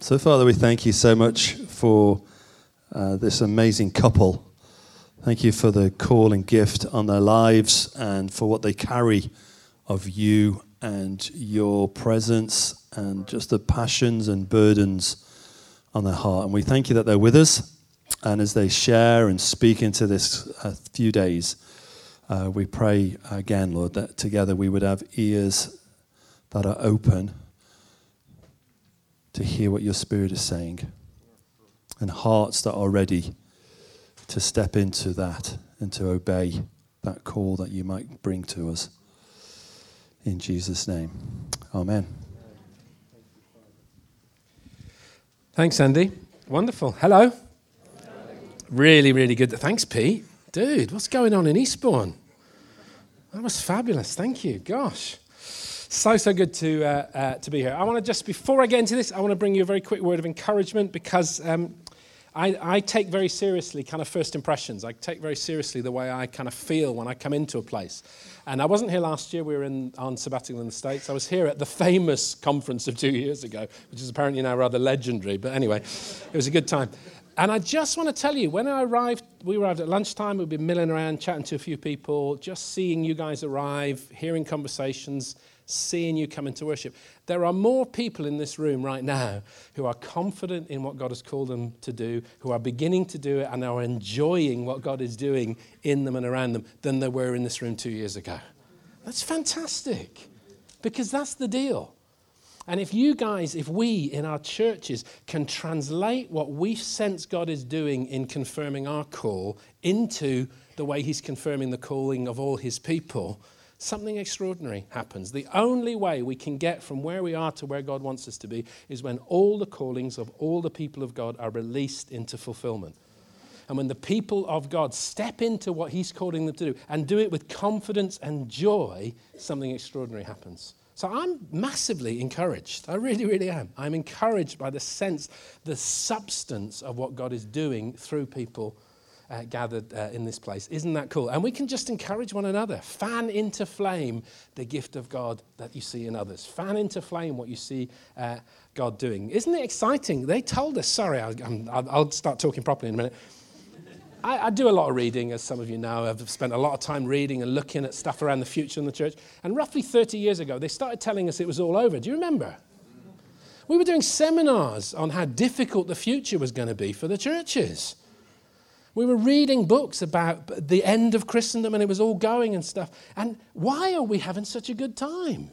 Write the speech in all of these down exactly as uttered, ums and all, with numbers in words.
So, Father, we thank you so much for uh, this amazing couple. Thank you for the call and gift on their lives and for what they carry of you and your presence and just the passions and burdens on their heart. And we thank you that they're with us. And as they share and speak into this uh, few days, uh, we pray again, Lord, that together we would have ears that are open to hear what your Spirit is saying, and hearts that are ready to step into that and to obey that call that you might bring to us. In Jesus' name, amen. Thanks, Andy. Wonderful. Hello. Really, really good. Thanks, Pete. Dude, what's going on in Eastbourne? That was fabulous. Thank you. Gosh. So, so good to uh, uh, to be here. I want to just, before I get into this, I want to bring you a very quick word of encouragement because um, I, I take very seriously kind of first impressions. I take very seriously the way I kind of feel when I come into a place. And I wasn't here last year. We were in on sabbatical in the States. I was here at the famous conference of two years ago, which is apparently now rather legendary. But anyway, it was a good time. And I just want to tell you, when I arrived, we arrived at lunchtime. We'd been milling around, chatting to a few people, just seeing you guys arrive, hearing conversations, seeing you come into worship. There are more people in this room right now who are confident in what God has called them to do, who are beginning to do it and are enjoying what God is doing in them and around them than there were in this room two years ago. That's fantastic, because that's the deal. And if you guys, if we in our churches can translate what we sense God is doing in confirming our call into the way he's confirming the calling of all his people, something extraordinary happens. The only way we can get from where we are to where God wants us to be is when all the callings of all the people of God are released into fulfillment. And when the people of God step into what he's calling them to do and do it with confidence and joy, something extraordinary happens. So I'm massively encouraged. I really, really am. I'm encouraged by the sense, the substance of what God is doing through people Uh, gathered uh, in this place. Isn't that cool? And we can just encourage one another. Fan into flame the gift of God that you see in others. Fan into flame what you see uh, God doing. Isn't it exciting? They told us, sorry, I'll, I'll, I'll start talking properly in a minute. I, I do a lot of reading, as some of you know. I've spent a lot of time reading and looking at stuff around the future in the church. And roughly thirty years ago, they started telling us it was all over. Do you remember? We were doing seminars on how difficult the future was going to be for the churches. We were reading books about the end of Christendom and it was all going and stuff. And why are we having such a good time?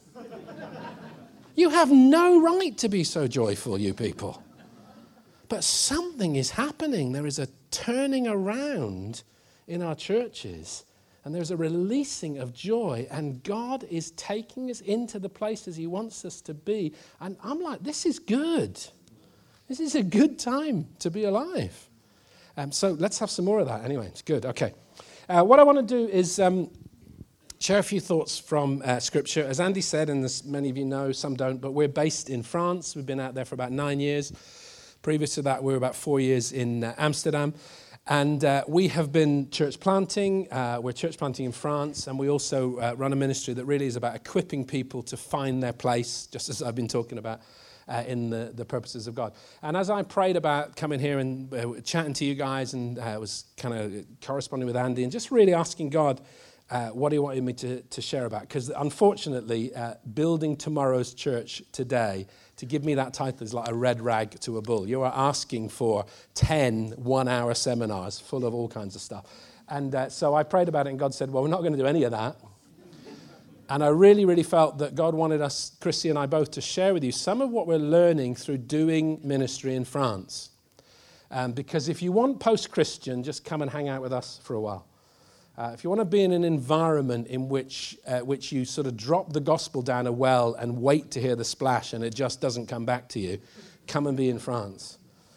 You have no right to be so joyful, you people. But something is happening. There is a turning around in our churches and there's a releasing of joy, and God is taking us into the places he wants us to be. And I'm like, this is good. This is a good time to be alive. Um, so let's have some more of that. Anyway, it's good. Okay. Uh, what I want to do is um, share a few thoughts from uh, Scripture. As Andy said, and as many of you know, some don't, but we're based in France. We've been out there for about nine years. Previous to that, we were about four years in uh, Amsterdam. And uh, we have been church planting. Uh, we're church planting in France. And we also uh, run a ministry that really is about equipping people to find their place, just as I've been talking about. Uh, in the, the purposes of God. And as I prayed about coming here and uh, chatting to you guys and uh, was kind of corresponding with Andy and just really asking God uh, what he wanted me to, to share about. Because unfortunately, uh, building tomorrow's church today, to give me that title is like a red rag to a bull. You are asking for ten one-hour seminars full of all kinds of stuff. And uh, so I prayed about it and God said, well, we're not going to do any of that. And I really, really felt that God wanted us, Chrissy and I both, to share with you some of what we're learning through doing ministry in France. Um, because if you want post-Christian, just come and hang out with us for a while. Uh, if you want to be in an environment in which uh, which you sort of drop the gospel down a well and wait to hear the splash and it just doesn't come back to you, come and be in France.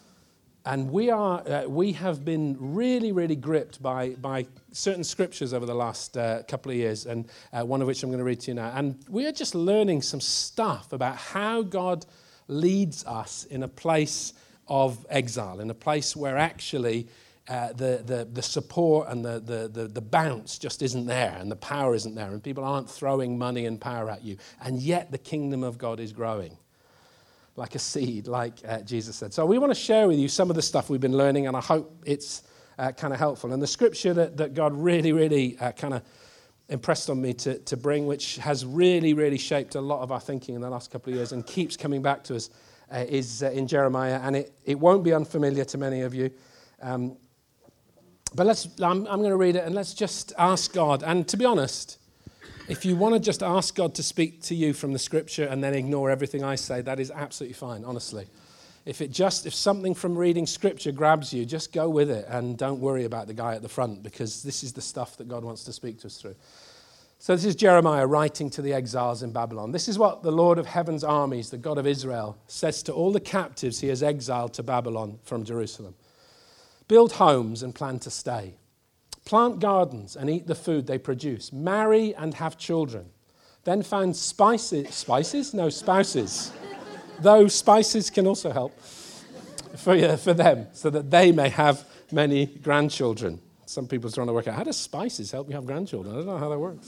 And we are uh, we have been really, really gripped by by certain scriptures over the last uh, couple of years, and uh, one of which I'm going to read to you now. And we are just learning some stuff about how God leads us in a place of exile, in a place where actually uh, the, the the support and the, the the the bounce just isn't there, and the power isn't there, and people aren't throwing money and power at you, and yet the kingdom of God is growing. like a seed, like uh, Jesus said. So we want to share with you some of the stuff we've been learning, and I hope it's uh, kind of helpful. And the scripture that, that God really, really uh, kind of impressed on me to, to bring, which has really, really shaped a lot of our thinking in the last couple of years and keeps coming back to us, uh, is uh, in Jeremiah. And it, it won't be unfamiliar to many of you. Um, but let's, I'm, I'm going to read it, and let's just ask God. And to be honest, if you want to just ask God to speak to you from the scripture and then ignore everything I say, that is absolutely fine, honestly. If it just, if something from reading scripture grabs you, just go with it and don't worry about the guy at the front, because this is the stuff that God wants to speak to us through. So this is Jeremiah writing to the exiles in Babylon. This is what the Lord of heaven's armies, the God of Israel, says to all the captives he has exiled to Babylon from Jerusalem. Build homes and plan to stay. Plant gardens and eat the food they produce. Marry and have children. Then find spices, spices? No, spouses. Though spices can also help for, uh, for them, so that they may have many grandchildren. Some people are trying to work out, how does spices help you have grandchildren? I don't know how that works.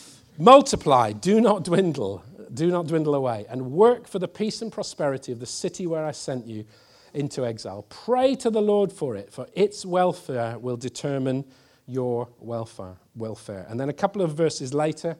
Multiply, do not dwindle, do not dwindle away, and work for the peace and prosperity of the city where I sent you into exile. Pray to the Lord for it, for its welfare will determine your welfare. welfare. And then a couple of verses later,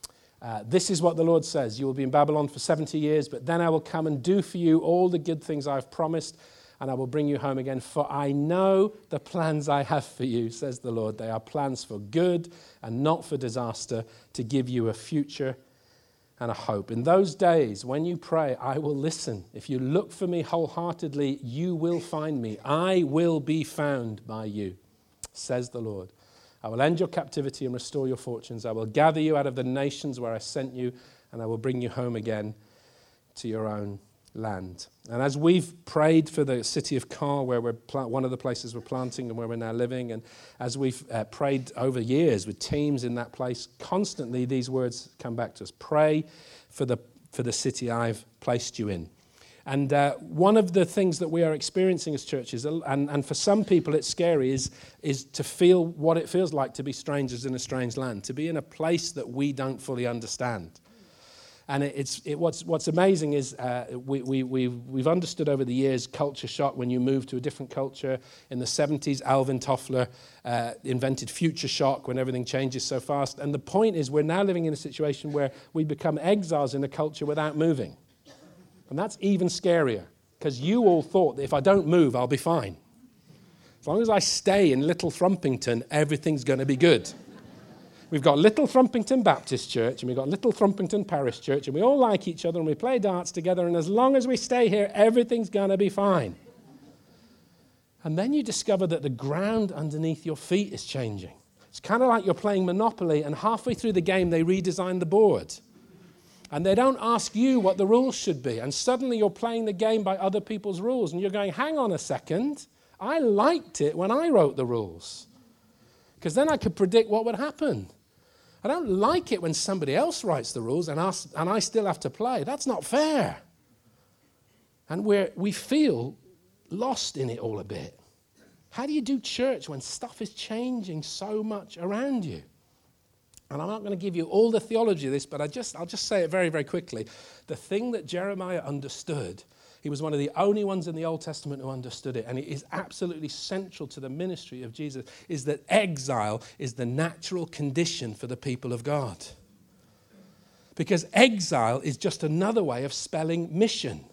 uh, this is what the Lord says. You will be in Babylon for seventy years, but then I will come and do for you all the good things I have promised, and I will bring you home again. For I know the plans I have for you, says the Lord. They are plans for good and not for disaster, to give you a future and a hope. In those days, when you pray, I will listen. If you look for me wholeheartedly, you will find me. I will be found by you, says the Lord. I will end your captivity and restore your fortunes. I will gather you out of the nations where I sent you, and I will bring you home again to your own land. And as we've prayed for the city of Kar, where we're pl- one of the places we're planting and where we're now living, and as we've uh, prayed over years with teams in that place, constantly these words come back to us. Pray for the for the city I've placed you in. And uh, one of the things that we are experiencing as churches, and, and for some people it's scary, is, is to feel what it feels like to be strangers in a strange land, to be in a place that we don't fully understand. And it, it's it, what's what's amazing is uh, we, we, we've, we've understood over the years culture shock when you move to a different culture. In the seventies, Alvin Toffler uh, invented future shock when everything changes so fast. And the point is we're now living in a situation where we become exiles in a culture without moving. And that's even scarier, because you all thought that if I don't move, I'll be fine. As long as I stay in Little Thrumpington, everything's going to be good. We've got Little Thrumpington Baptist Church, and we've got Little Thrumpington Parish Church, and we all like each other, and we play darts together, and as long as we stay here, everything's going to be fine. And then you discover that the ground underneath your feet is changing. It's kind of like you're playing Monopoly, and halfway through the game, they redesign the board. And they don't ask you what the rules should be. And suddenly you're playing the game by other people's rules. And you're going, hang on a second. I liked it when I wrote the rules, because then I could predict what would happen. I don't like it when somebody else writes the rules and, ask, and I still have to play. That's not fair. And we're, we feel lost in it all a bit. How do you do church when stuff is changing so much around you? And I'm not going to give you all the theology of this, but I just, I'll just say it very, very quickly. The thing that Jeremiah understood, he was one of the only ones in the Old Testament who understood it, and it is absolutely central to the ministry of Jesus, is that exile is the natural condition for the people of God. Because exile is just another way of spelling mission.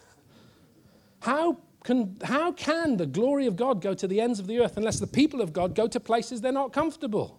How can, how can the glory of God go to the ends of the earth unless the people of God go to places they're not comfortable?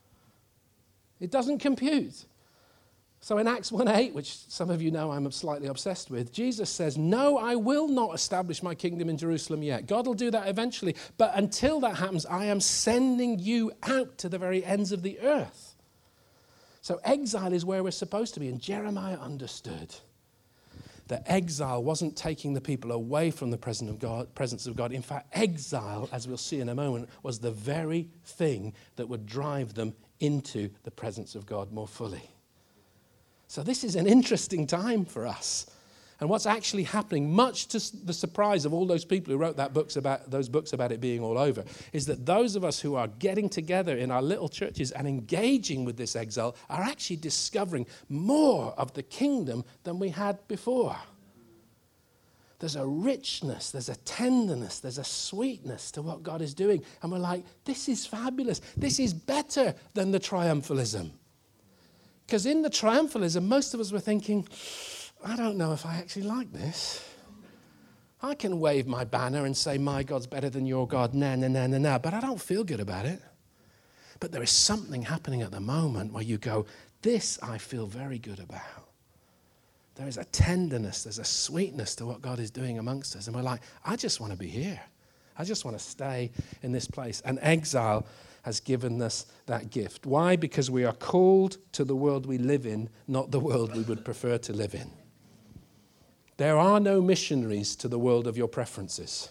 It doesn't compute. So in Acts one eight, which some of you know I'm slightly obsessed with, Jesus says, no, I will not establish my kingdom in Jerusalem yet. God will do that eventually. But until that happens, I am sending you out to the very ends of the earth. So exile is where we're supposed to be. And Jeremiah understood that exile wasn't taking the people away from the presence of God. Presence of God. In fact, exile, as we'll see in a moment, was the very thing that would drive them into the presence of God more fully. So this is an interesting time for us. And what's actually happening, much to the surprise of all those people who wrote that books about, those books about it being all over, is that those of us who are getting together in our little churches and engaging with this exile are actually discovering more of the kingdom than we had before. There's a richness, there's a tenderness, there's a sweetness to what God is doing. And we're like, this is fabulous. This is better than the triumphalism. Because in the triumphalism, most of us were thinking, I don't know if I actually like this. I can wave my banner and say, my God's better than your God, na, na, na, na, na, but I don't feel good about it. But there is something happening at the moment where you go, this I feel very good about. There is a tenderness, there's a sweetness to what God is doing amongst us. And we're like, I just want to be here. I just want to stay in this place. And exile has given us that gift. Why? Because we are called to the world we live in, not the world we would prefer to live in. There are no missionaries to the world of your preferences.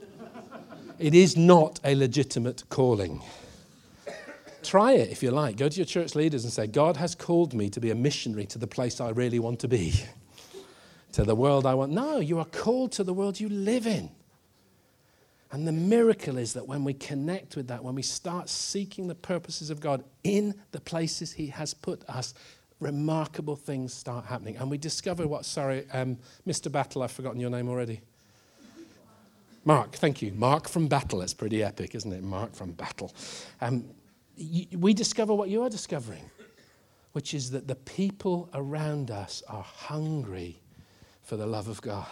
It is not a legitimate calling. Try it if you like. Go to your church leaders and say, God has called me to be a missionary to the place I really want to be. To the world I want. No, you are called to the world you live in. And the miracle is that when we connect with that, when we start seeking the purposes of God in the places he has put us, remarkable things start happening. And we discover what, sorry, um, Mister Battle, I've forgotten your name already. Mark, thank you. Mark from Battle. That's pretty epic, isn't it? Mark from Battle. Um, y- we discover what you are discovering, which is that the people around us are hungry for the love of God.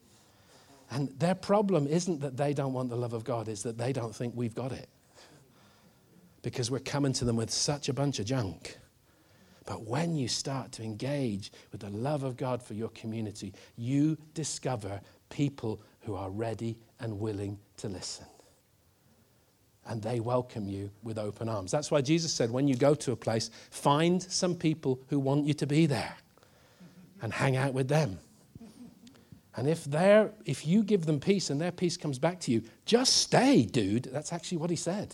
And their problem isn't that they don't want the love of God, it's that they don't think we've got it. Because we're coming to them with such a bunch of junk. But when you start to engage with the love of God for your community, you discover people who are ready and willing to listen. And they welcome you with open arms. That's why Jesus said, when you go to a place, find some people who want you to be there and hang out with them. And if they're, if you give them peace and their peace comes back to you, just stay, dude. That's actually what he said.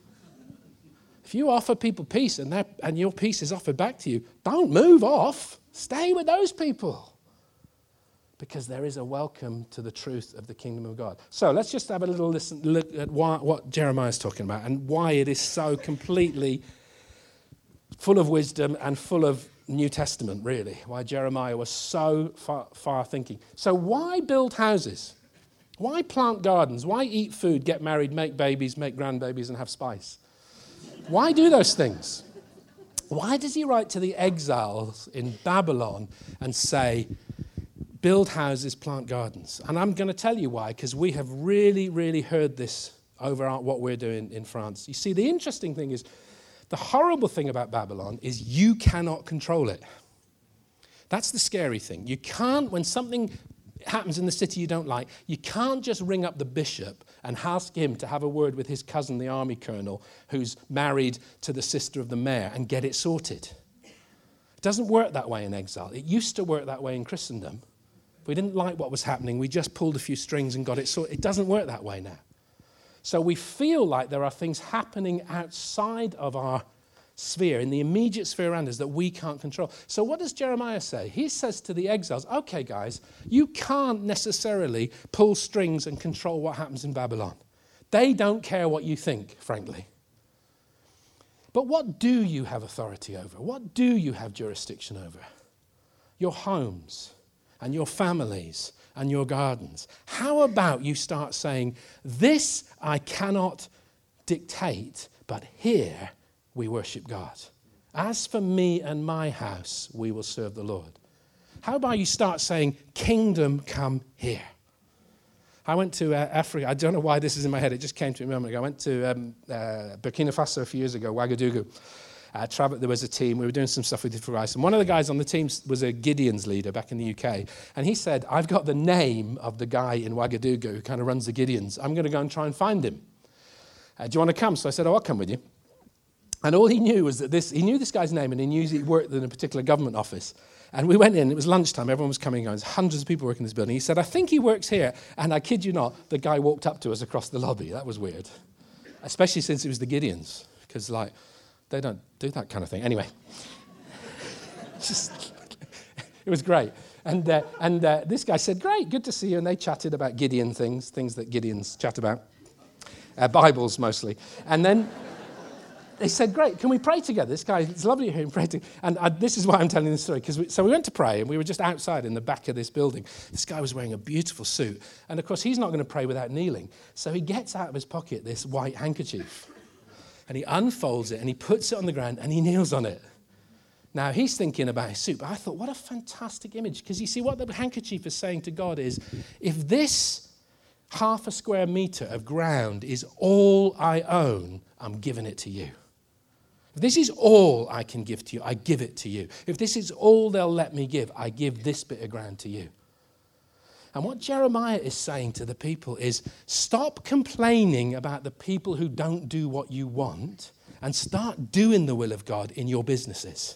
If you offer people peace and, and your peace is offered back to you, don't move off. Stay with those people. Because there is a welcome to the truth of the kingdom of God. So let's just have a little listen, look at why, what Jeremiah is talking about and why it is so completely full of wisdom and full of New Testament, really. Why Jeremiah was so far, far thinking. So why build houses? Why plant gardens? Why eat food, get married, make babies, make grandbabies, and have spice? Why do those things? Why does he write to the exiles in Babylon and say, build houses, plant gardens? And I'm going to tell you why, because we have really, really heard this over what we're doing in France. You see, the interesting thing is, the horrible thing about Babylon is you cannot control it. That's the scary thing. You can't, when something happens in the city you don't like, you can't just ring up the bishop and ask him to have a word with his cousin, the army colonel, who's married to the sister of the mayor, and get it sorted. It doesn't work that way in exile. It used to work that way in Christendom. If we didn't like what was happening, we just pulled a few strings and got it sorted. It doesn't work that way now. So we feel like there are things happening outside of our sphere, in the immediate sphere around us, that we can't control. So what does Jeremiah say? He says to the exiles, okay, guys, you can't necessarily pull strings and control what happens in Babylon. They don't care what you think, frankly. But what do you have authority over? What do you have jurisdiction over? Your homes and your families and your gardens. How about you start saying, this I cannot dictate, but here we worship God. As for me and my house, we will serve the Lord. How about you start saying, kingdom come here? I went to uh, Africa. I don't know why this is in my head. It just came to me a moment ago. I went to um, uh, Burkina Faso a few years ago, Ouagadougou. Uh, traveled, there was a team. We were doing some stuff with different guys. And one of the guys on the team was a Gideon's leader back in the U K. And he said, I've got the name of the guy in Ouagadougou who kind of runs the Gideons. I'm going to go and try and find him. Uh, do you want to come? So I said, oh, I'll come with you. And all he knew was that this, he knew this guy's name and he knew he worked in a particular government office. And we went in, it was lunchtime, everyone was coming and going, there's hundreds of people working in this building. He said, I think he works here. And I kid you not, the guy walked up to us across the lobby. That was weird. Especially since it was the Gideons. Because, like, they don't do that kind of thing. Anyway. Just, it was great. And uh, and uh, this guy said, great, good to see you. And they chatted about Gideon things, things that Gideons chat about. Uh, Bibles, mostly. And then... they said, great, can we pray together? This guy, it's lovely to hear him pray together. And I, this is why I'm telling this story. Because we, so we went to pray, and we were just outside in the back of this building. This guy was wearing a beautiful suit. And, of course, he's not going to pray without kneeling. So he gets out of his pocket this white handkerchief. And he unfolds it, and he puts it on the ground, and he kneels on it. Now, he's thinking about his suit. But I thought, what a fantastic image. Because you see, what the handkerchief is saying to God is, if this half a square meter of ground is all I own, I'm giving it to you. If this is all I can give to you, I give it to you. If this is all they'll let me give, I give this bit of ground to you. And what Jeremiah is saying to the people is, stop complaining about the people who don't do what you want and start doing the will of God in your businesses.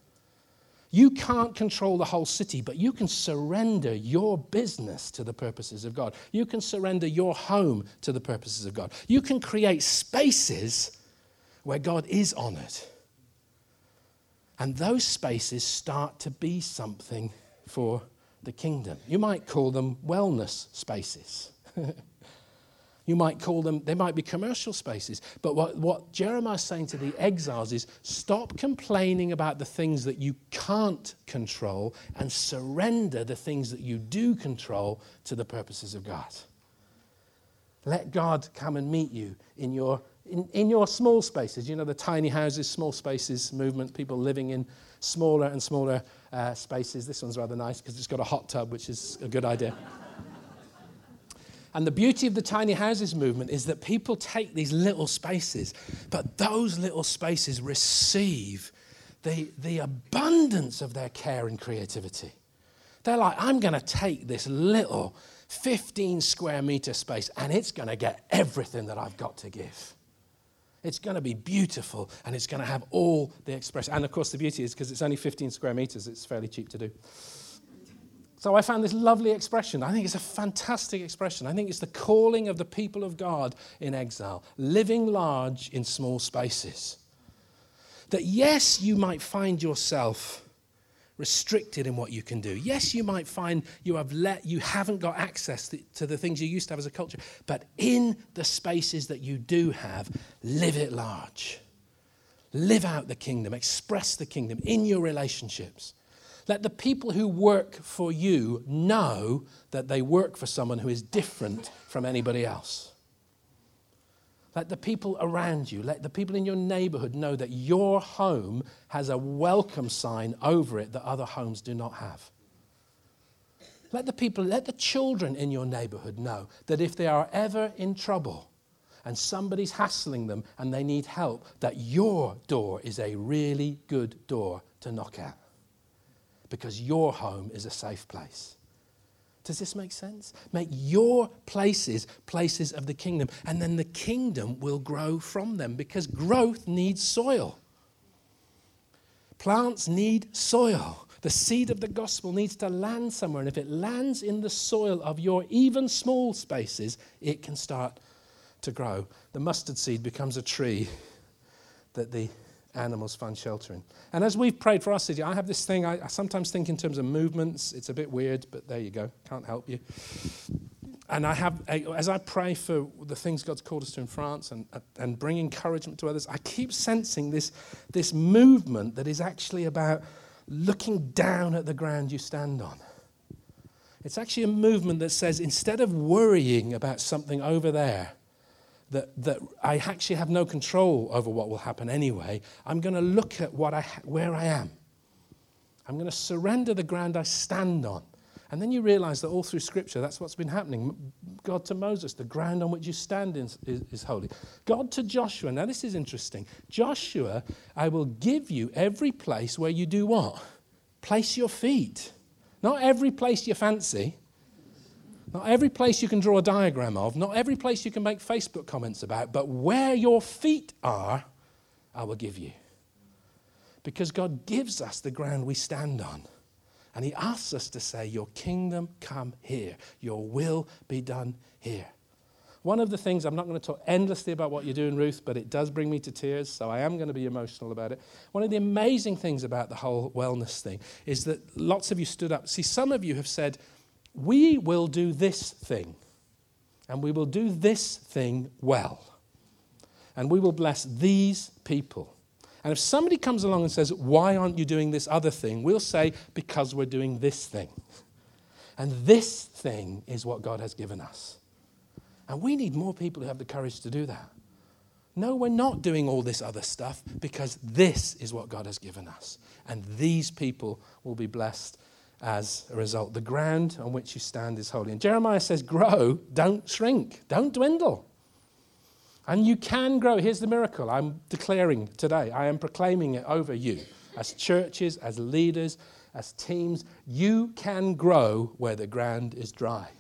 You can't control the whole city, but you can surrender your business to the purposes of God. You can surrender your home to the purposes of God. You can create spaces where God is honored. And those spaces start to be something for the kingdom. You might call them wellness spaces. You might call them, they might be commercial spaces. But what, what Jeremiah is saying to the exiles is, stop complaining about the things that you can't control and surrender the things that you do control to the purposes of God. Let God come and meet you in your in, in your small spaces. You know, the tiny houses, small spaces movement, people living in smaller and smaller uh, spaces. This one's rather nice because it's got a hot tub, which is a good idea. And the beauty of the tiny houses movement is that people take these little spaces, but those little spaces receive the, the abundance of their care and creativity. They're like, I'm going to take this little fifteen square meter space and it's going to get everything that I've got to give. It's going to be beautiful and it's going to have all the expression. And of course the beauty is because it's only fifteen square meters, it's fairly cheap to do. So I found this lovely expression. I think it's a fantastic expression. I think it's the calling of the people of God in exile, living large in small spaces. That yes, you might find yourself restricted in what you can do. Yes, you might find you have let you haven't got access to the things you used to have as a culture. But in the spaces that you do have, live it large. Live out the kingdom. Express the kingdom in your relationships. Let the people who work for you know that they work for someone who is different from anybody else. Let the people around you, let the people in your neighborhood know that your home has a welcome sign over it that other homes do not have. Let the people, let the children in your neighborhood know that if they are ever in trouble and somebody's hassling them and they need help, that your door is a really good door to knock at. Because your home is a safe place. Does this make sense? Make your places places of the kingdom, and then the kingdom will grow from them, because growth needs soil. Plants need soil. The seed of the gospel needs to land somewhere, and if it lands in the soil of your even small spaces, it can start to grow. The mustard seed becomes a tree that the animals find shelter in. And as we've prayed for our city, I have this thing, I, I sometimes think in terms of movements. It's a bit weird, but there you go. Can't help you. And I have, as I pray for the things God's called us to in France and, and bring encouragement to others, I keep sensing this, this movement that is actually about looking down at the ground you stand on. It's actually a movement that says, instead of worrying about something over there, That, that I actually have no control over what will happen anyway, I'm going to look at what I ha- where I am. I'm going to surrender the ground I stand on. And then you realize that all through Scripture, that's what's been happening. God to Moses, the ground on which you stand is, is, is holy. God to Joshua, now this is interesting. Joshua, I will give you every place where you do what? Place your feet. Not every place you fancy. Not every place you can draw a diagram of, not every place you can make Facebook comments about, but where your feet are, I will give you. Because God gives us the ground we stand on. And he asks us to say, your kingdom come here. Your will be done here. One of the things, I'm not going to talk endlessly about what you're doing, Ruth, but it does bring me to tears, so I am going to be emotional about it. One of the amazing things about the whole wellness thing is that lots of you stood up. See, some of you have said, we will do this thing, and we will do this thing well. And we will bless these people. And if somebody comes along and says, why aren't you doing this other thing? We'll say, because we're doing this thing. And this thing is what God has given us. And we need more people who have the courage to do that. No, we're not doing all this other stuff because this is what God has given us. And these people will be blessed as a result. The ground on which you stand is holy. And Jeremiah says, grow, don't shrink, don't dwindle. And you can grow. Here's the miracle I'm declaring today. I am proclaiming it over you. As churches, as leaders, as teams, you can grow where the ground is dry.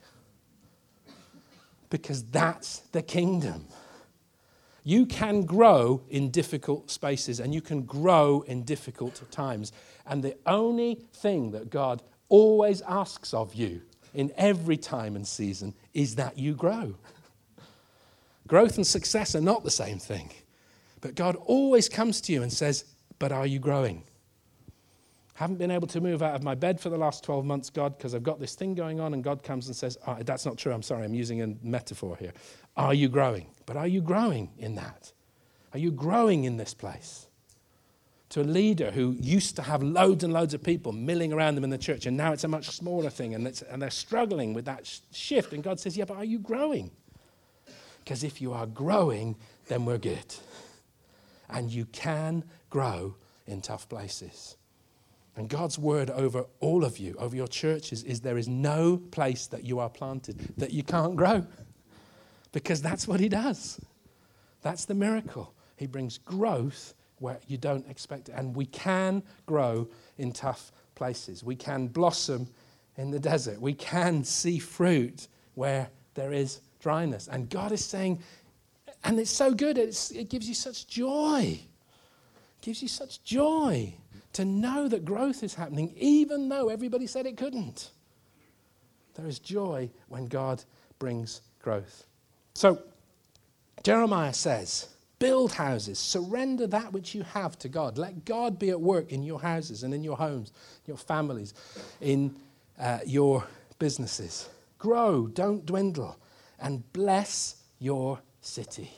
Because that's the kingdom. You can grow in difficult spaces and you can grow in difficult times. And the only thing that God always asks of you in every time and season is that you grow. Growth and success are not the same thing. But God always comes to you and says, but are you growing? Haven't been able to move out of my bed for the last twelve months, God, because I've got this thing going on. And God comes and says, oh, that's not true. I'm sorry. I'm using a metaphor here. Are you growing? But are you growing in that? Are you growing in this place? To a leader who used to have loads and loads of people milling around them in the church, and now it's a much smaller thing, and, it's, and they're struggling with that sh- shift. And God says, yeah, but are you growing? Because if you are growing, then we're good. And you can grow in tough places. And God's word over all of you, over your churches, is there is no place that you are planted that you can't grow. Because that's what he does. That's the miracle. He brings growth where you don't expect it. And we can grow in tough places. We can blossom in the desert. We can see fruit where there is dryness. And God is saying, and it's so good, it's, it gives you such joy. It gives you such joy to know that growth is happening, even though everybody said it couldn't. There is joy when God brings growth. So, Jeremiah says, build houses, surrender that which you have to God. Let God be at work in your houses and in your homes, your families, in uh, your businesses. Grow, don't dwindle, and bless your city.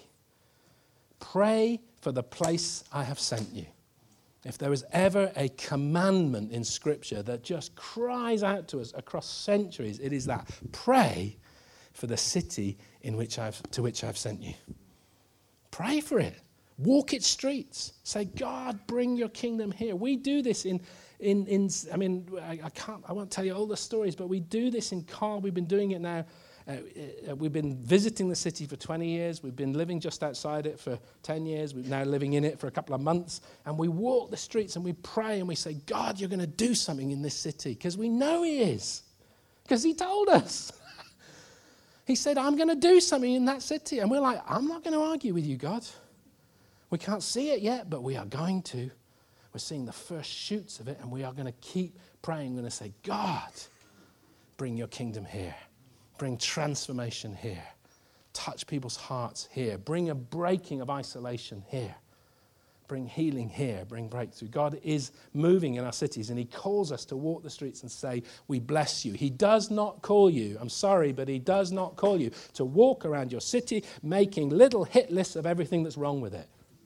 Pray for the place I have sent you. If there was ever a commandment in Scripture that just cries out to us across centuries, it is that. Pray for the city in which I've, to which I've sent you. Pray for it. Walk its streets. Say, God, bring your kingdom here. We do this in, in, in I mean, I, I can't, I won't tell you all the stories, but we do this in Carl. We've been doing it now. Uh, we've been visiting the city for twenty years. We've been living just outside it for ten years. We're now living in it for a couple of months. And we walk the streets and we pray and we say, God, you're going to do something in this city. Because we know he is. Because he told us. He said, I'm going to do something in that city. And we're like, I'm not going to argue with you, God. We can't see it yet, but we are going to. We're seeing the first shoots of it, and we are going to keep praying. We're going to say, God, bring your kingdom here. Bring transformation here. Touch people's hearts here. Bring a breaking of isolation here. Bring healing here. Bring breakthrough. God is moving in our cities, and he calls us to walk the streets and say, we bless you. He does not call you, I'm sorry, but he does not call you to walk around your city making little hit lists of everything that's wrong with it.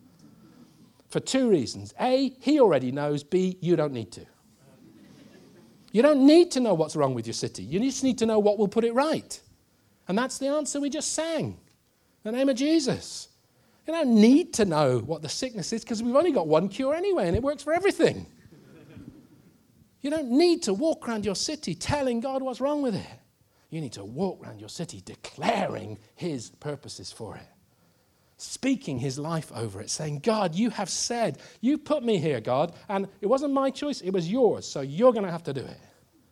For two reasons. A, he already knows. B, you don't need to. You don't need to know what's wrong with your city. You just need to know what will put it right. And that's the answer we just sang. In the name of Jesus. You don't need to know what the sickness is because we've only got one cure anyway and it works for everything. You don't need to walk around your city telling God what's wrong with it. You need to walk around your city declaring his purposes for it. Speaking his life over it, saying, God, you have said, you put me here, God, and it wasn't my choice, it was yours, so you're going to have to do it.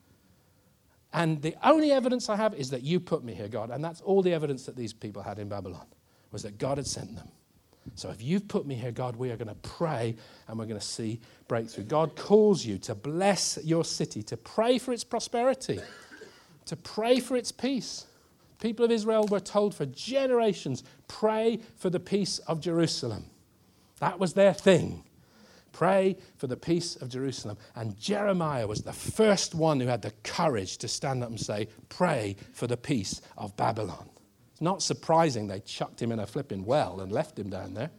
And the only evidence I have is that you put me here, God, and that's all the evidence that these people had in Babylon, was that God had sent them. So if you've put me here, God, we are going to pray and we're going to see breakthrough. God calls you to bless your city, to pray for its prosperity, to pray for its peace. People of Israel were told for generations, pray for the peace of Jerusalem. That was their thing. Pray for the peace of Jerusalem. And Jeremiah was the first one who had the courage to stand up and say, pray for the peace of Babylon. It's Not surprising they chucked him in a flipping well and left him down there.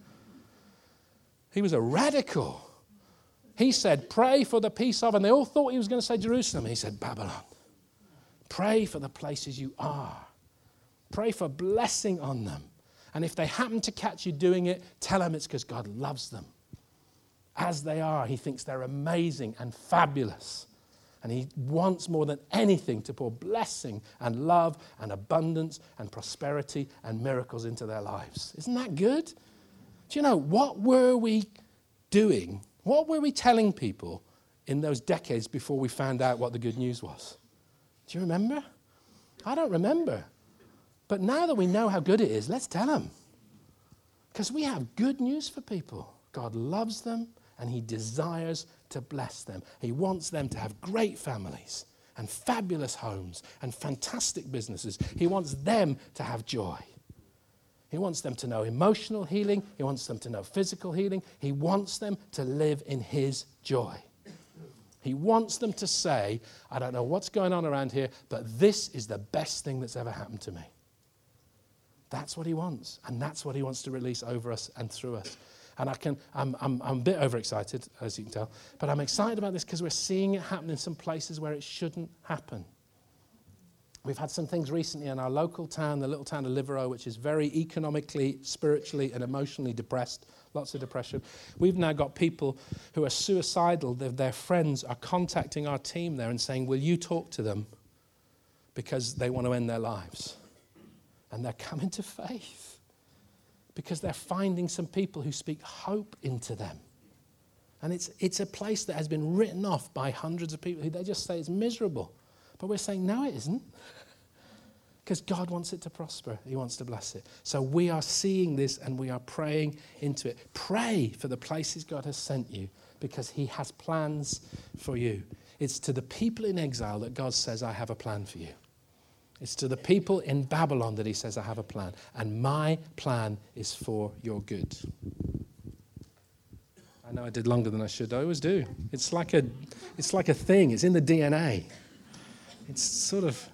He was a radical. He said, pray for the peace of, and they all thought he was going to say Jerusalem. He said, Babylon. Pray for the places you are. Pray for blessing on them. And if they happen to catch you doing it, tell them it's because God loves them. As they are, he thinks they're amazing and fabulous. And he wants more than anything to pour blessing and love and abundance and prosperity and miracles into their lives. Isn't that good? Do you know, what were we doing? What were we telling people in those decades before we found out what the good news was? Do you remember? I don't remember. But now that we know how good it is, let's tell them. Because we have good news for people. God loves them and he desires to bless them. He wants them to have great families and fabulous homes and fantastic businesses. He wants them to have joy. He wants them to know emotional healing. He wants them to know physical healing. He wants them to live in his joy. He wants them to say, I don't know what's going on around here, but this is the best thing that's ever happened to me. That's what he wants, and that's what he wants to release over us and through us. And I can, I'm, I'm, I'm a bit overexcited, as you can tell, but I'm excited about this because we're seeing it happen in some places where it shouldn't happen. We've had some things recently in our local town, the little town of Liverpool, which is very economically, spiritually, and emotionally depressed. Lots of depression. We've now got people who are suicidal. Their, their friends are contacting our team there and saying, will you talk to them? Because they want to end their lives. And they're coming to faith because they're finding some people who speak hope into them. And it's it's a place that has been written off by hundreds of people who they just say it's miserable. But we're saying, no, it isn't. Because God wants it to prosper. He wants to bless it. So we are seeing this and we are praying into it. Pray for the places God has sent you because he has plans for you. It's to the people in exile that God says, I have a plan for you. It's to the people in Babylon that he says, I have a plan. And my plan is for your good. I know I did longer than I should. I always do. It's like a, it's like a thing. It's in the D N A. It's sort of...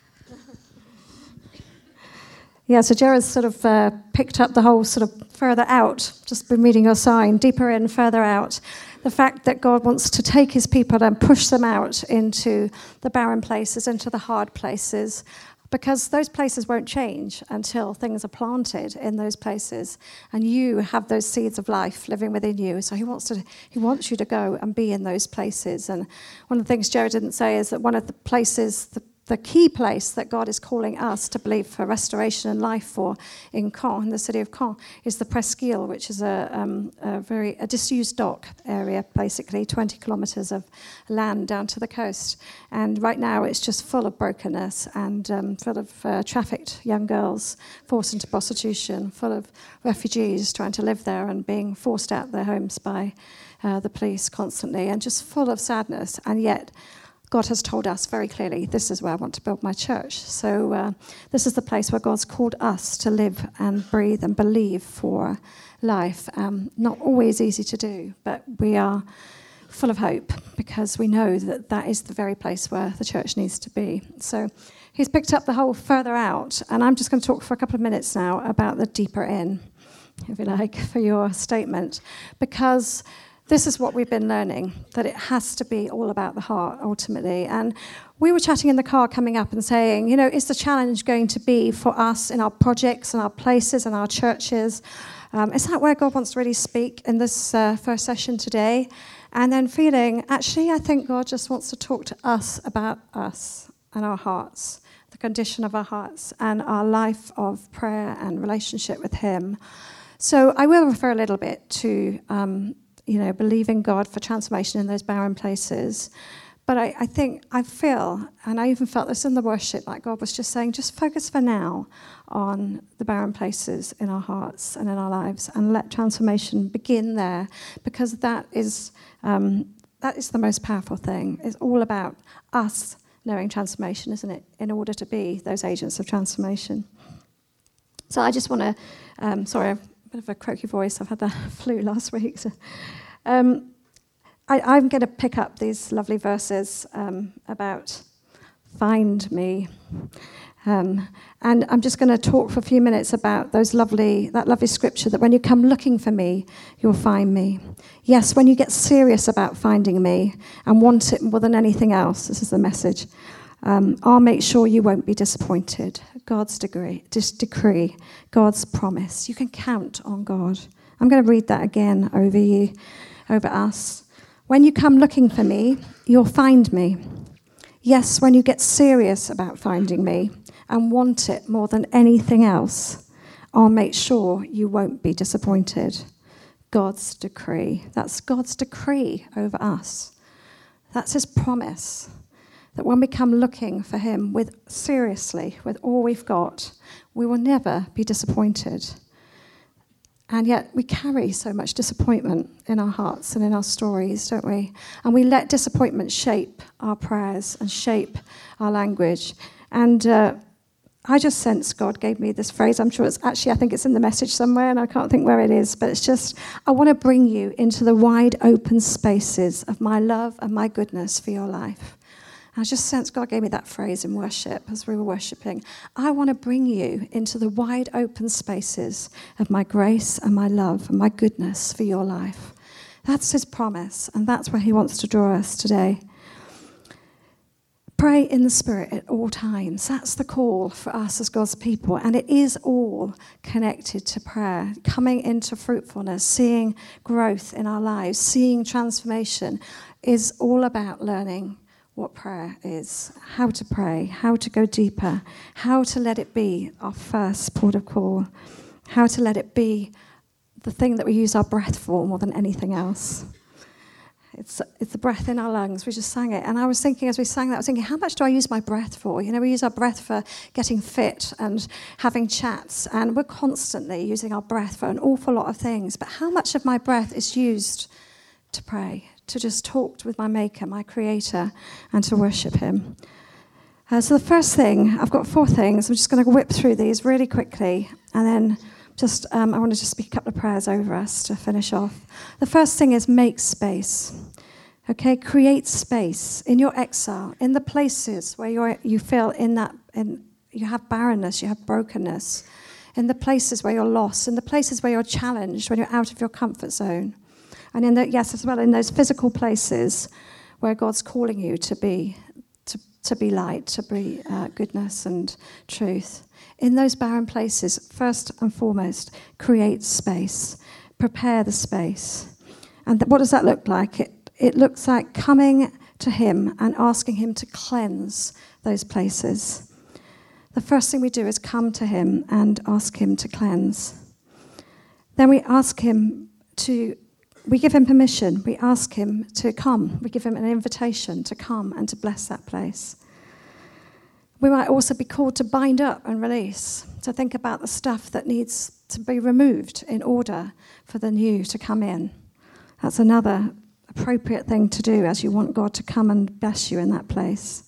Yeah, so Jared's sort of uh, picked up the whole sort of further out, just been reading your sign, deeper in, further out. The fact that God wants to take his people and push them out into the barren places, into the hard places, because those places won't change until things are planted in those places. And you have those seeds of life living within you. So he wants to, he wants you to go and be in those places. And one of the things Jared didn't say is that one of the places, the The key place that God is calling us to believe for restoration and life for in Caen, in the city of Caen, is the Presqu'île, which is a, um, a very a disused dock area, basically twenty kilometres of land down to the coast. And right now it's just full of brokenness and um, full of uh, trafficked young girls forced into prostitution, full of refugees trying to live there and being forced out of their homes by uh, the police constantly, and just full of sadness. And yet God has told us very clearly, this is where I want to build my church. So uh, this is the place where God's called us to live and breathe and believe for life. Um, not always easy to do, but we are full of hope because we know that that is the very place where the church needs to be. So he's picked up the whole further out, and I'm just going to talk for a couple of minutes now about the deeper in, if you like, for your statement, because this is what we've been learning, that it has to be all about the heart, ultimately. And we were chatting in the car coming up and saying, you know, is the challenge going to be for us in our projects and our places and our churches? Um, is that where God wants to really speak in this uh, first session today? And then feeling, actually, I think God just wants to talk to us about us and our hearts, the condition of our hearts and our life of prayer and relationship with him. So I will refer a little bit to... Um, you know, believing God for transformation in those barren places. But I, I think, I feel, and I even felt this in the worship, like God was just saying, just focus for now on the barren places in our hearts and in our lives and let transformation begin there, because that is um, that is the most powerful thing. It's all about us knowing transformation, isn't it, in order to be those agents of transformation. So I just want to, um, sorry, I've a bit of a croaky voice. I've had the flu last week. So, um, I, I'm going to pick up these lovely verses um, about find me. Um, and I'm just going to talk for a few minutes about those lovely, that lovely scripture that when you come looking for me, you'll find me. Yes, when you get serious about finding me and want it more than anything else, this is the message, um, I'll make sure you won't be disappointed. God's degree, dis- decree, God's promise. You can count on God. I'm going to read that again over you, over us. When you come looking for me, you'll find me. Yes, when you get serious about finding me and want it more than anything else, I'll make sure you won't be disappointed. God's decree. That's God's decree over us. That's his promise. That when we come looking for him with seriously, with all we've got, we will never be disappointed. And yet we carry so much disappointment in our hearts and in our stories, don't we? And we let disappointment shape our prayers and shape our language. And uh, I just sense God gave me this phrase. I'm sure it's actually, I think it's in the message somewhere, and I can't think where it is. But it's just, I want to bring you into the wide open spaces of my love and my goodness for your life. I just sense God gave me that phrase in worship as we were worshiping. I want to bring you into the wide open spaces of my grace and my love and my goodness for your life. That's his promise, and that's where he wants to draw us today. Pray in the Spirit at all times. That's the call for us as God's people, and it is all connected to prayer, coming into fruitfulness, seeing growth in our lives, seeing transformation is all about learning what prayer is, how to pray, how to go deeper, how to let it be our first port of call, how to let it be the thing that we use our breath for more than anything else. It's it's the breath in our lungs. We just sang it. And I was thinking, as we sang that, I was thinking, how much do I use my breath for? You know, we use our breath for getting fit and having chats, and we're constantly using our breath for an awful lot of things. But how much of my breath is used to pray, to just talk with my Maker, my Creator, and to worship him? Uh, so the first thing, I've got four things. I'm just going to whip through these really quickly, and then just um, I want to just speak a couple of prayers over us to finish off. The first thing is make space. Okay, create space in your exile, in the places where you you feel in that in you have barrenness, you have brokenness, in the places where you're lost, in the places where you're challenged, when you're out of your comfort zone. And in the, yes, as well, in those physical places where God's calling you to be, to, to be light, to be uh, goodness and truth. In those barren places, first and foremost, create space. Prepare the space. And th- what does that look like? It, it looks like coming to him and asking him to cleanse those places. The first thing we do is come to him and ask him to cleanse. Then we ask him to We give him permission. We ask him to come. We give him an invitation to come and to bless that place. We might also be called to bind up and release, to think about the stuff that needs to be removed in order for the new to come in. That's another appropriate thing to do as you want God to come and bless you in that place.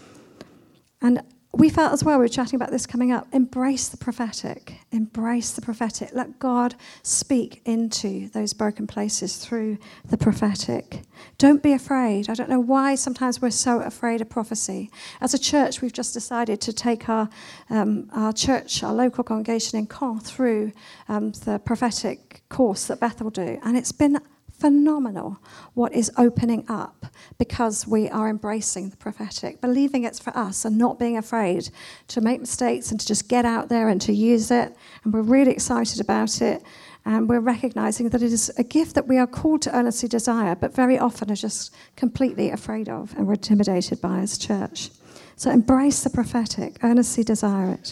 And we felt as well, we were chatting about this coming up, embrace the prophetic. Embrace the prophetic. Let God speak into those broken places through the prophetic. Don't be afraid. I don't know why sometimes we're so afraid of prophecy. As a church, we've just decided to take our um, our church, our local congregation in Caen through um, the prophetic course that Bethel do. And it's been phenomenal what is opening up because we are embracing the prophetic, believing it's for us and not being afraid to make mistakes and to just get out there and to use it. And we're really excited about it. And we're recognizing that it is a gift that we are called to earnestly desire, but very often are just completely afraid of and we're intimidated by as church. So embrace the prophetic, earnestly desire it.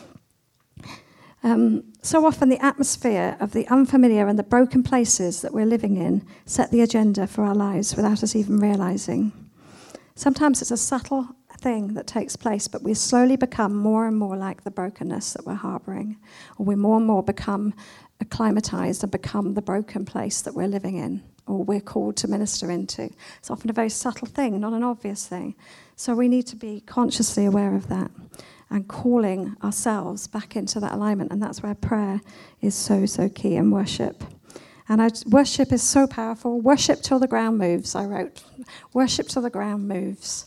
Um, so often the atmosphere of the unfamiliar and the broken places that we're living in set the agenda for our lives without us even realizing. Sometimes it's a subtle thing that takes place, but we slowly become more and more like the brokenness that we're harboring, or we more and more become acclimatized and become the broken place that we're living in, or we're called to minister into. It's often a very subtle thing, not an obvious thing. So we need to be consciously aware of that and calling ourselves back into that alignment. And that's where prayer is so, so key, and worship. And I, worship is so powerful. Worship till the ground moves, I wrote. Worship till the ground moves.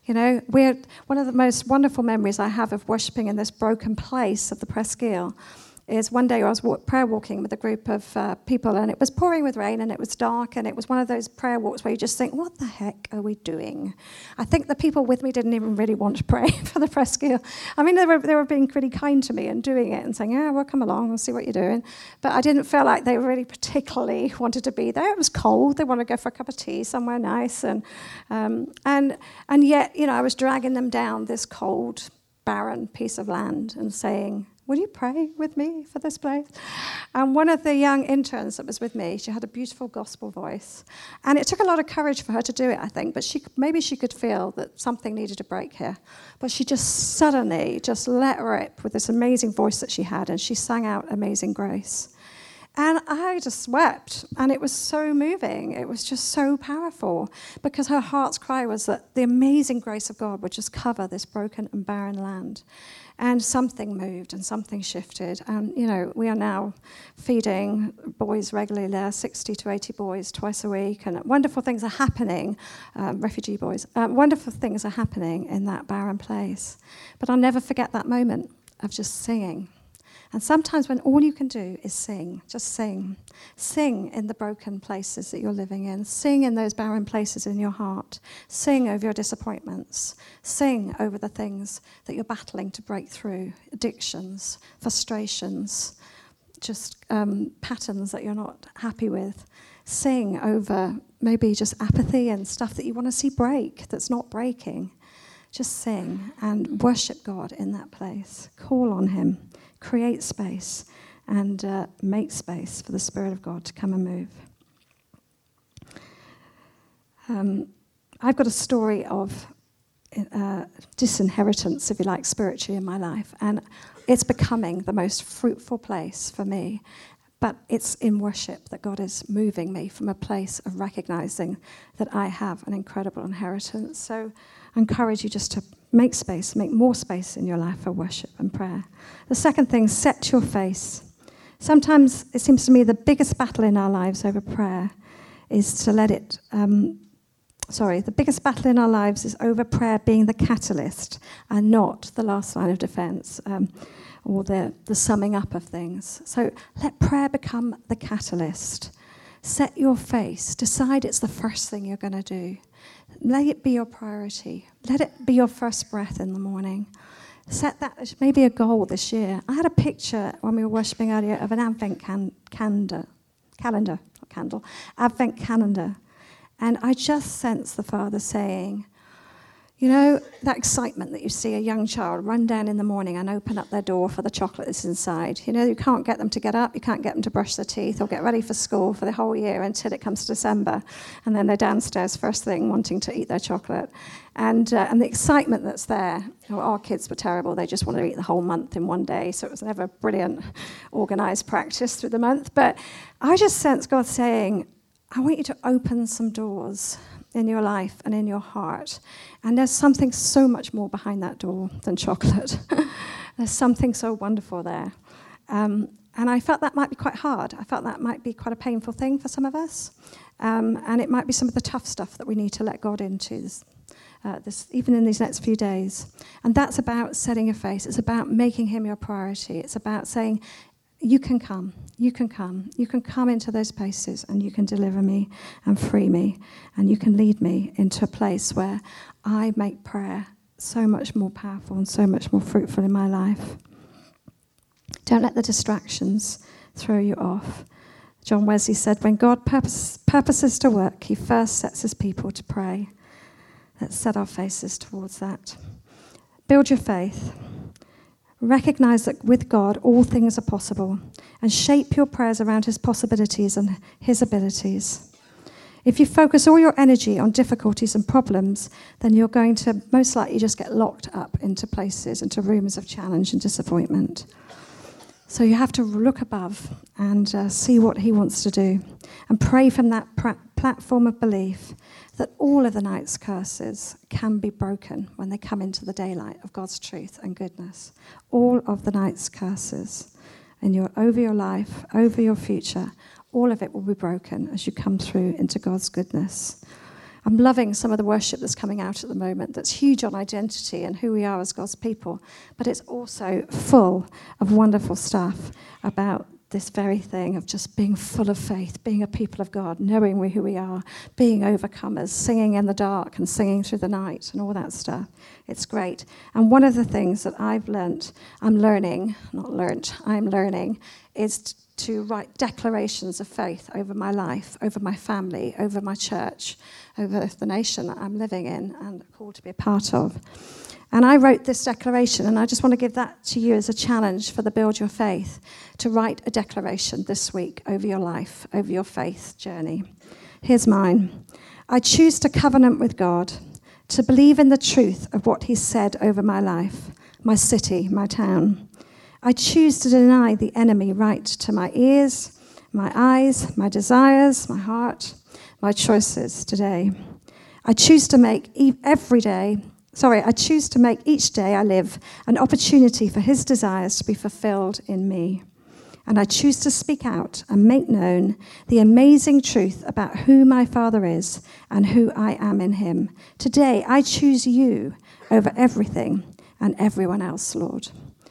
You know, we're one of the most wonderful memories I have of worshipping in this broken place of the Presqu'île is one day I was walk, prayer walking with a group of uh, people, and it was pouring with rain, and it was dark, and it was one of those prayer walks where you just think, what the heck are we doing? I think the people with me didn't even really want to pray for the Presqu'île. I mean, they were, they were being pretty kind to me and doing it and saying, yeah, well, come along, we'll see what you're doing. But I didn't feel like they really particularly wanted to be there. It was cold. They wanted to go for a cup of tea somewhere nice. And, um, and, and yet, you know, I was dragging them down this cold, barren piece of land and saying, will you pray with me for this place? And one of the young interns that was with me, she had a beautiful gospel voice. And it took a lot of courage for her to do it, I think, but she maybe she could feel that something needed to break here. But she just suddenly just let rip with this amazing voice that she had, and she sang out Amazing Grace. And I just wept, and it was so moving. It was just so powerful, because her heart's cry was that the amazing grace of God would just cover this broken and barren land. And something moved and something shifted. And, you know, we are now feeding boys regularly there, sixty to eighty boys twice a week. And wonderful things are happening, um, refugee boys. Um, wonderful things are happening in that barren place. But I'll never forget that moment of just singing. And sometimes when all you can do is sing, just sing. Sing in the broken places that you're living in. Sing in those barren places in your heart. Sing over your disappointments. Sing over the things that you're battling to break through. Addictions, frustrations, just um, patterns that you're not happy with. Sing over maybe just apathy and stuff that you want to see break that's not breaking. Just sing and worship God in that place. Call on him. Create space and uh, make space for the Spirit of God to come and move. Um, I've got a story of uh, disinheritance, if you like, spiritually in my life, and it's becoming the most fruitful place for me. But it's in worship that God is moving me from a place of recognizing that I have an incredible inheritance. So I encourage you just to make space, make more space in your life for worship and prayer. The second thing, set your face. Sometimes it seems to me the biggest battle in our lives over prayer is to let it, um, sorry, the biggest battle in our lives is over prayer being the catalyst and not the last line of defense. Um, or the, the summing up of things. So let prayer become the catalyst. Set your face. Decide it's the first thing you're going to do. Let it be your priority. Let it be your first breath in the morning. Set that as maybe a goal this year. I had a picture when we were worshipping earlier of an Advent can, calendar, calendar, not candle, Advent calendar. And I just sensed the Father saying, you know, that excitement that you see a young child run down in the morning and open up their door for the chocolate that's inside. You know, you can't get them to get up, you can't get them to brush their teeth or get ready for school for the whole year until it comes to December. And then they're downstairs first thing wanting to eat their chocolate. And uh, and the excitement that's there. You know, our kids were terrible. They just wanted to eat the whole month in one day. So it was never a brilliant organised practice through the month. But I just sense God saying, I want you to open some doors in your life and in your heart. And there's something so much more behind that door than chocolate. There's something so wonderful there. Um, and I felt that might be quite hard. I felt that might be quite a painful thing for some of us. Um, and it might be some of the tough stuff that we need to let God into, this, uh, this, even in these next few days. And that's about setting a face. It's about making him your priority. It's about saying, you can come, you can come, you can come into those places and you can deliver me and free me and you can lead me into a place where I make prayer so much more powerful and so much more fruitful in my life. Don't let the distractions throw you off. John Wesley said, when God purpose, purposes to work, he first sets his people to pray. Let's set our faces towards that. Build your faith. Recognize that with God, all things are possible, and shape your prayers around his possibilities and his abilities. If you focus all your energy on difficulties and problems, then you're going to most likely just get locked up into places, into rooms of challenge and disappointment. So you have to look above and uh, see what he wants to do, and pray from that pra- platform of belief that all of the night's curses can be broken when they come into the daylight of God's truth and goodness. All of the night's curses in your, over your life, over your future, all of it will be broken as you come through into God's goodness. I'm loving some of the worship that's coming out at the moment that's huge on identity and who we are as God's people, but it's also full of wonderful stuff about this very thing of just being full of faith, being a people of God, knowing we, who we are, being overcomers, singing in the dark and singing through the night and all that stuff. It's great. And one of the things that I've learnt, I'm learning, not learnt, I'm learning, is t- to write declarations of faith over my life, over my family, over my church, over the nation that I'm living in and called to be a part of. And I wrote this declaration, and I just want to give that to you as a challenge for the Build Your Faith, to write a declaration this week over your life, over your faith journey. Here's mine. I choose to covenant with God, to believe in the truth of what He said over my life, my city, my town. I choose to deny the enemy right to my ears, my eyes, my desires, my heart, my choices today. I choose to make every day Sorry, I choose to make each day I live an opportunity for His desires to be fulfilled in me. And I choose to speak out and make known the amazing truth about who my Father is and who I am in Him. Today, I choose you over everything and everyone else, Lord.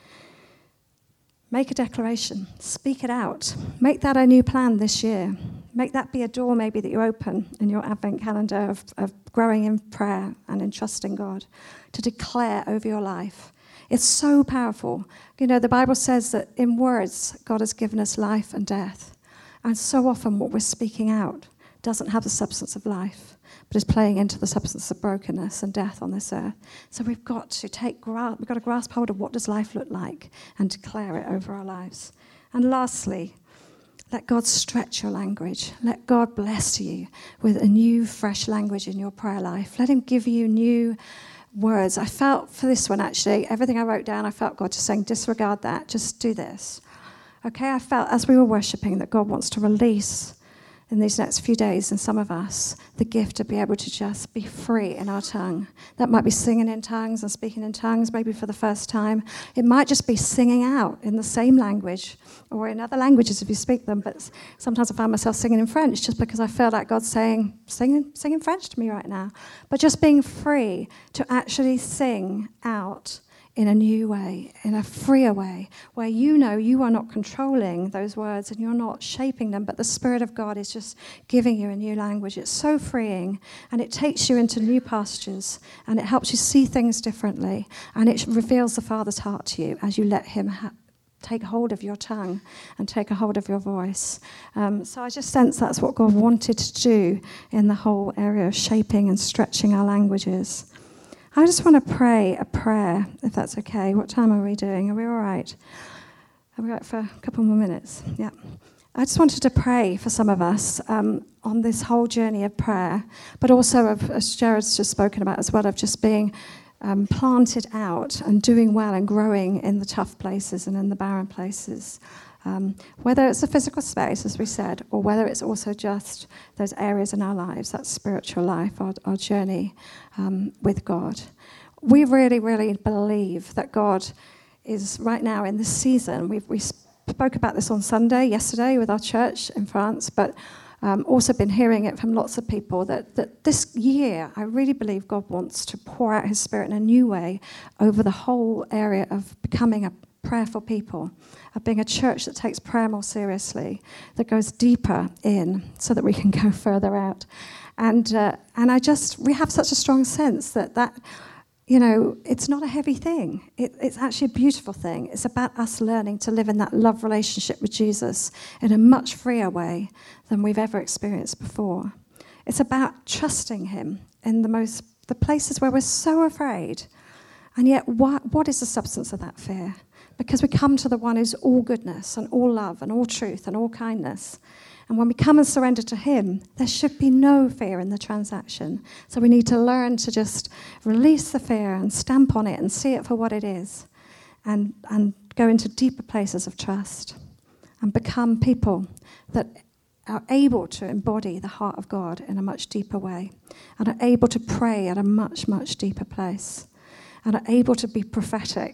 Make a declaration. Speak it out. Make that a new plan this year. Make that be a door maybe that you open in your Advent calendar of, of growing in prayer and in trusting God, to declare over your life. It's so powerful. You know, the Bible says that in words, God has given us life and death. And so often what we're speaking out doesn't have the substance of life, but is playing into the substance of brokenness and death on this earth. So we've got to take, gra- we've got to grasp hold of what does life look like and declare it over our lives. And lastly, let God stretch your language. Let God bless you with a new, fresh language in your prayer life. Let Him give you new words. I felt for this one, actually, everything I wrote down, I felt God just saying, disregard that, just do this. Okay, I felt as we were worshipping that God wants to release in these next few days, in some of us, the gift to be able to just be free in our tongue. That might be singing in tongues and speaking in tongues, maybe for the first time. It might just be singing out in the same language or in other languages if you speak them, but sometimes I find myself singing in French just because I feel like God's saying, sing, sing in French to me right now. But just being free to actually sing out in a new way, in a freer way, where you know you are not controlling those words and you're not shaping them, but the Spirit of God is just giving you a new language. It's so freeing, and it takes you into new pastures, and it helps you see things differently, and it reveals the Father's heart to you as you let Him ha- take hold of your tongue and take a hold of your voice. Um, so I just sense that's what God wanted to do in the whole area of shaping and stretching our languages. I just want to pray a prayer, if that's okay. What time are we doing? Are we all right? Are we all right for a couple more minutes? Yeah. I just wanted to pray for some of us um, on this whole journey of prayer, but also, of, as Jared's just spoken about as well, of just being um, planted out and doing well and growing in the tough places and in the barren places. Um, whether it's a physical space, as we said, or whether it's also just those areas in our lives, that spiritual life, our, our journey um, with God. We really, really believe that God is right now in this season. We've, we spoke about this on Sunday, yesterday, with our church in France, but um, also been hearing it from lots of people that, that this year, I really believe God wants to pour out His Spirit in a new way over the whole area of becoming a prayerful people, of being a church that takes prayer more seriously, that goes deeper in so that we can go further out. And uh, and I just, we have such a strong sense that that, you know, it's not a heavy thing. It, it's actually a beautiful thing. It's about us learning to live in that love relationship with Jesus in a much freer way than we've ever experienced before. It's about trusting Him in the most, the places where we're so afraid. And yet, what, what is the substance of that fear? Because we come to the one who's all goodness and all love and all truth and all kindness. And when we come and surrender to Him, there should be no fear in the transaction. So we need to learn to just release the fear and stamp on it and see it for what it is, and, and go into deeper places of trust and become people that are able to embody the heart of God in a much deeper way, and are able to pray at a much, much deeper place, and are able to be prophetic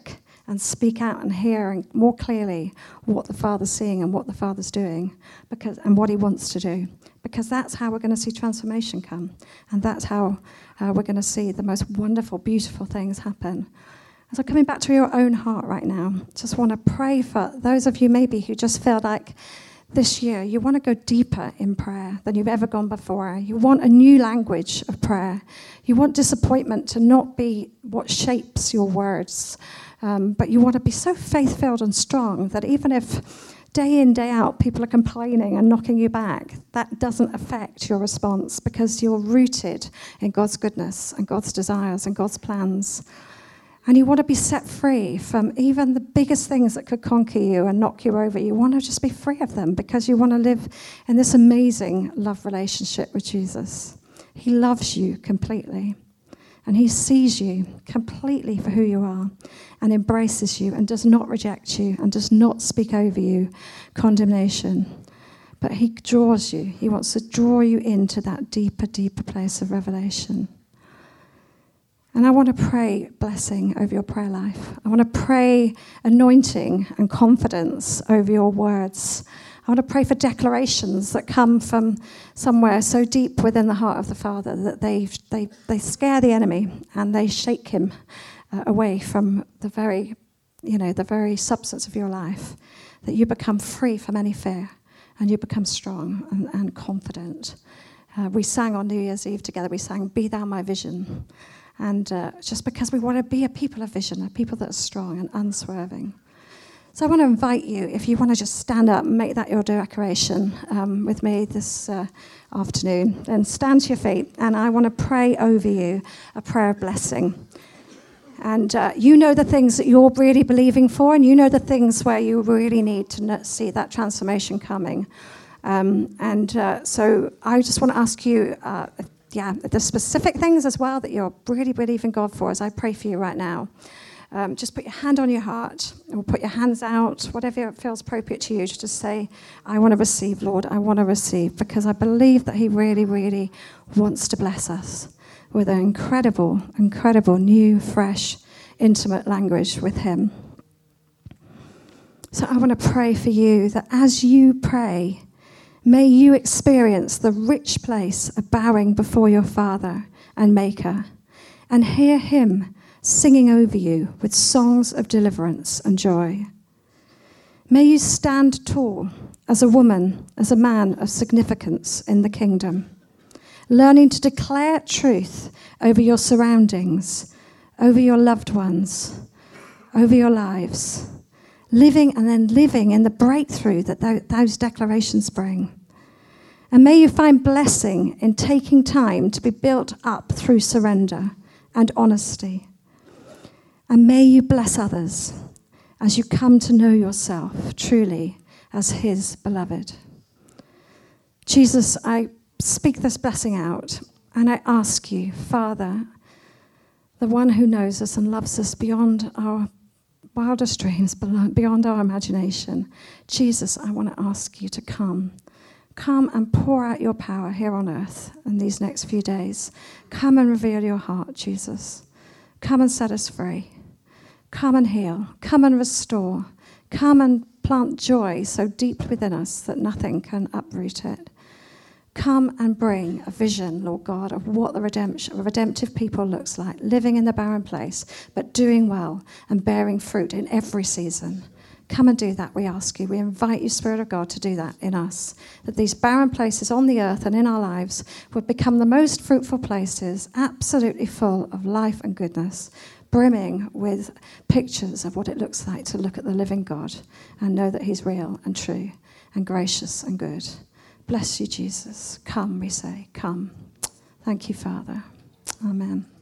and speak out and hear more clearly what the Father's seeing and what the Father's doing, because and what he wants to do. Because that's how we're going to see transformation come. And that's how uh, we're going to see the most wonderful, beautiful things happen. So coming back to your own heart right now, just want to pray for those of you maybe who just feel like this year you want to go deeper in prayer than you've ever gone before. You want a new language of prayer. You want disappointment to not be what shapes your words, um, but you want to be so faith-filled and strong that even if day in, day out, people are complaining and knocking you back, that doesn't affect your response because you're rooted in God's goodness and God's desires and God's plans. And you want to be set free from even the biggest things that could conquer you and knock you over. You want to just be free of them because you want to live in this amazing love relationship with Jesus. He loves you completely. And he sees you completely for who you are and embraces you and does not reject you and does not speak over you condemnation. But he draws you. He wants to draw you into that deeper, deeper place of revelation. And I want to pray blessing over your prayer life. I want to pray anointing and confidence over your words. I want to pray for declarations that come from somewhere so deep within the heart of the Father that they they, they scare the enemy and they shake him uh, away from the very, you know, the very substance of your life, that you become free from any fear and you become strong and, and confident. Uh, we sang on New Year's Eve together, we sang, "Be Thou My Vision." And uh, just because we want to be a people of vision, a people that are strong and unswerving. So I want to invite you, if you want to just stand up and make that your declaration um, with me this uh, afternoon, then stand to your feet, and I want to pray over you a prayer of blessing. And uh, you know the things that you're really believing for, and you know the things where you really need to see that transformation coming. Um, and uh, so I just want to ask you, uh, yeah, the specific things as well that you're really believing God for as I pray for you right now. Um, just put your hand on your heart, or put your hands out, whatever feels appropriate to you. Just say, I want to receive, Lord, I want to receive, because I believe that he really, really wants to bless us with an incredible, incredible, new, fresh, intimate language with him. So I want to pray for you that as you pray, may you experience the rich place of bowing before your Father and Maker, and hear him singing over you with songs of deliverance and joy. May you stand tall as a woman, as a man of significance in the kingdom, learning to declare truth over your surroundings, over your loved ones, over your lives, living and then living in the breakthrough that th- those declarations bring. And may you find blessing in taking time to be built up through surrender and honesty. And may you bless others as you come to know yourself truly as his beloved. Jesus, I speak this blessing out, and I ask you, Father, the one who knows us and loves us beyond our wildest dreams, beyond our imagination, Jesus, I want to ask you to come. Come and pour out your power here on earth in these next few days. Come and reveal your heart, Jesus. Come and set us free. Come and heal. Come and restore. Come and plant joy so deep within us that nothing can uproot it. Come and bring a vision, Lord God, of what the redemption, redemptive people looks like, living in the barren place, but doing well and bearing fruit in every season. Come and do that, we ask you. We invite you, Spirit of God, to do that in us, that these barren places on the earth and in our lives would become the most fruitful places, absolutely full of life and goodness, brimming with pictures of what it looks like to look at the living God and know that he's real and true and gracious and good. Bless you, Jesus. Come, we say, come. Thank you, Father. Amen.